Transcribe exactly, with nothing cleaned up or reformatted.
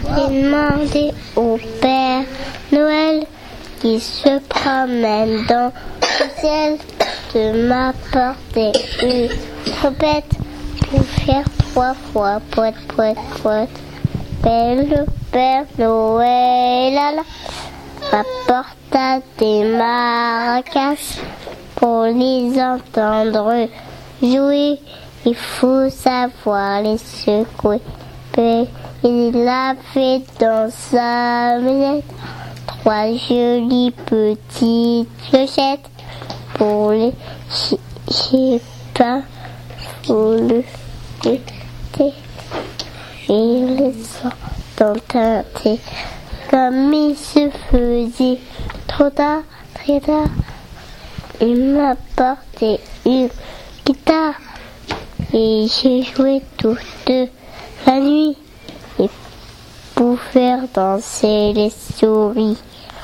J'ai demandé au Père Noël qui se promène dans le ciel de m'apporter une trompette pour faire trois fois poète, poète, poète. Belle Père Noël, là, m'apporta des maracas pour les entendre jouer. Il faut savoir les secouer. Il avait dans sa manette trois jolies petites clochettes pour les chipins, pour le thé, et les entendait comme il se faisait trop tard, très tard. Il m'apportait une guitare et j'ai joué toute la nuit et pour faire danser les souris.